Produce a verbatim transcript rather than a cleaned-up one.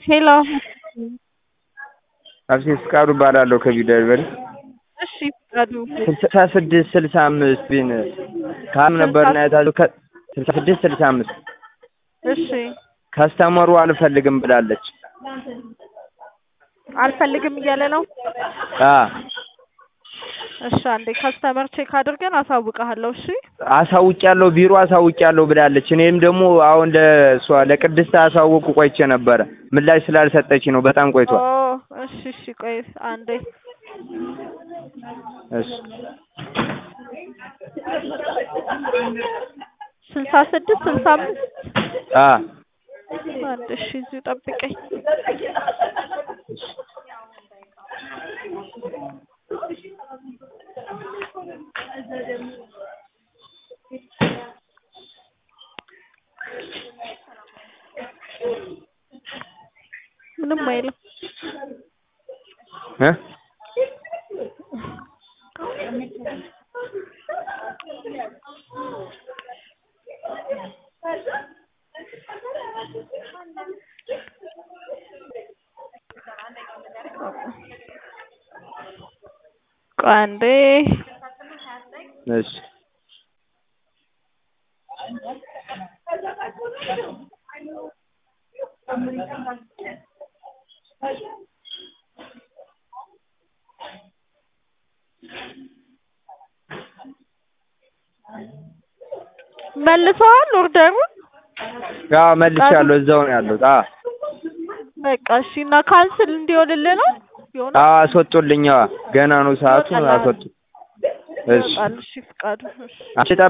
ሄሎ አብሲስ ፍቃዱ እባላለሁ ከቢደርበል። እሺ ፍቃዱ ስልሳ ስድስት ስልሳ አምስት ቢን ካም ነበርና ያታሉ ስልሳ ስድስት ስልሳ አምስት እሺ ካስተመሩ አልፈልግም ብላለች። አልፈልግም እያለ ነው። አ እሺ አንዴ ካስተመር ቼክ አድርገን አሳውቀሃለሁ። እሺ አሳውቂያለሁ፣ ቢሮ አሳውቂያለሁ ብላለች። እኔም ደግሞ አሁን ለሷ ለቅድስት አሳውቁ ቆይቼ ነበረ ምላሽ ስላልሰጠች ነው። በጣም ቆይቷል። ኦ እሺ እሺ ቆይ አንዴ እሺ ስልሳ ስድስት ስልሳ አምስት አ አንዴ እሺ እዚሁ ጠብቀኝ። ምንም አይልም እ ቋንዴ እሺ መልሰዋል ኦርደሩን? አዎ መልሻለሁ። እዛው ነው ያለው። አ በቃ እሺ እና ካንስል እንዲሆንልህ ነው ይሆናል። አዎ አስወጡልኝ። ገና ነው ሰዓቱ። አስወጡ። እሺ እሺ ፍቃዱ እሺ አንቺ